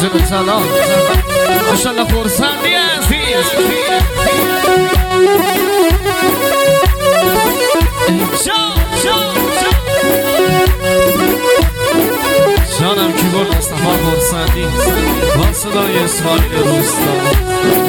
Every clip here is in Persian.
زن سلام ماشالله خورسندی عزیز جانم کی بود مصطفی خورسندی با صدای اسماعیل روستا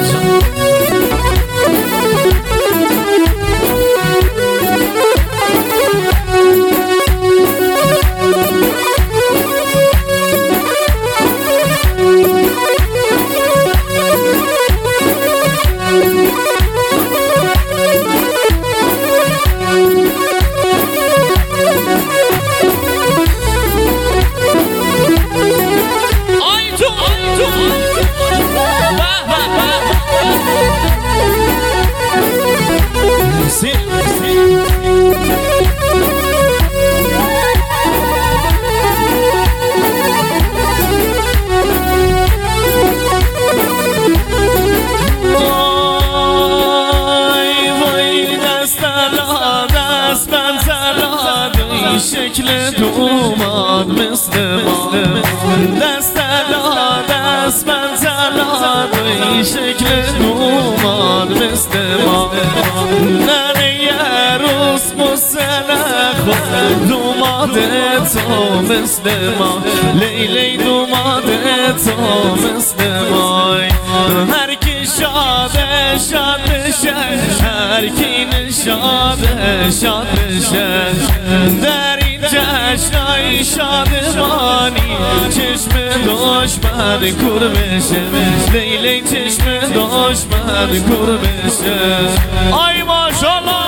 شکل دوماد مثل ما دست دست من زلاد شکل دوماد مثل ما ننه یه روز مسلخ دوماد تو مثل ما لیلی دوماد تو مثل ما هر کی شاده شاد بشه هر کی نشاده شاد بشه در این جشنای شادمانی چشم دشمن کور بشه لیلی چشم دشمن کور بشه آی ماشالله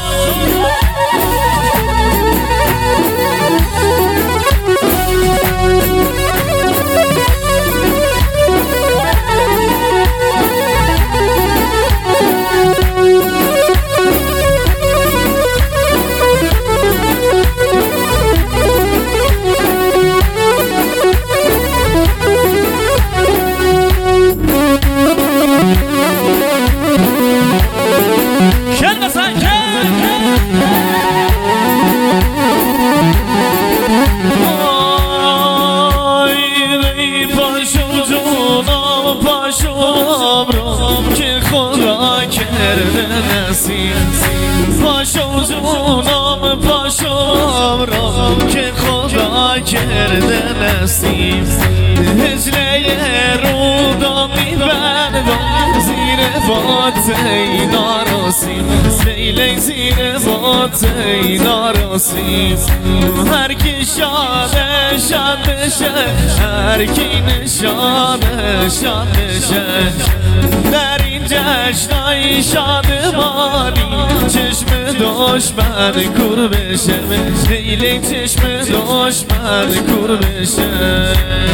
که خدا کرده نصیب پاشو جونم پاشو را که خدا کرده نصیب هجله رودا میبندم زیر باد اینا راسیم لیلی زیر باد اینا راسیم هر کی شاده شاد بشه هر کی نشاده شاد بشه در این جشنای شادمانی چشم دشمن کور بشه لیلی چشم دشمن کور بشه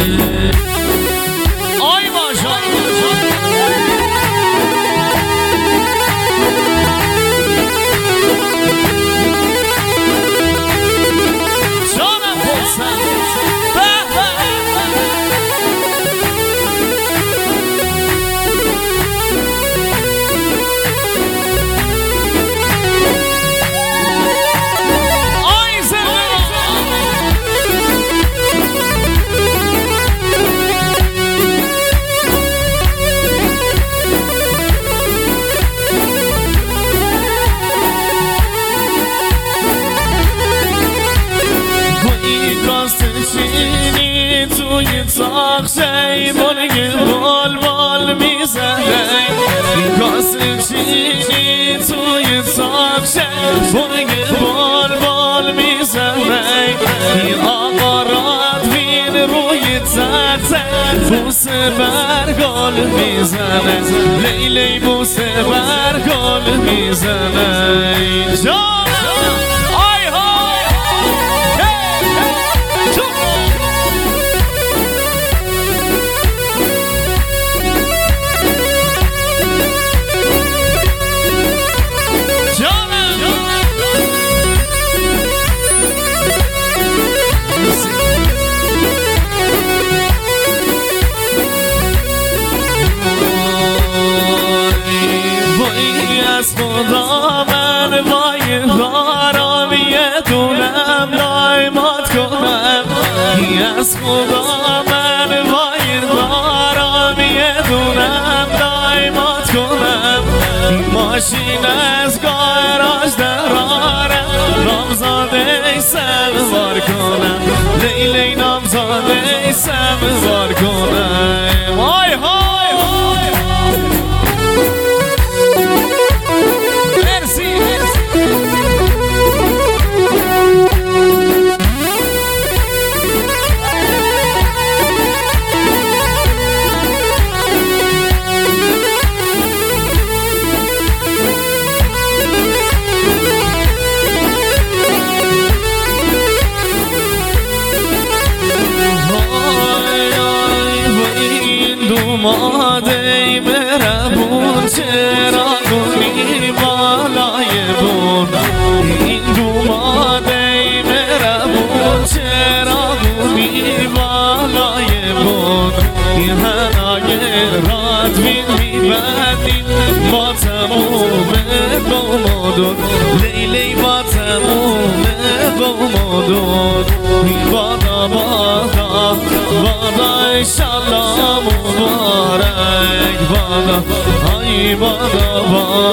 آی ماشالله چینی توی تاخچه بلگ بال بال میزنه کاسه چینی توی تاخچه بلگ بال بال میزنه آقا رادوین روی تخته بوسه برگال میزنه لیلی بوسه برگال میزنه از خدا من وای دارم یه دونم لایمات کنم از خدا من وای دارم ماشین از گاراژ دراره نامزاده سوار کنم لیلی نامزاده سوار کنم های های های مرسی اوماده مهربون چرا گونی بالای بون این اوماده مهربون چرا گونی بالای بون این هنای راد بین میبندیم با تموم بومدون لیلی با تموم بومدون بادا بادا بادا انشالله مبارک بادا ای بادا بادا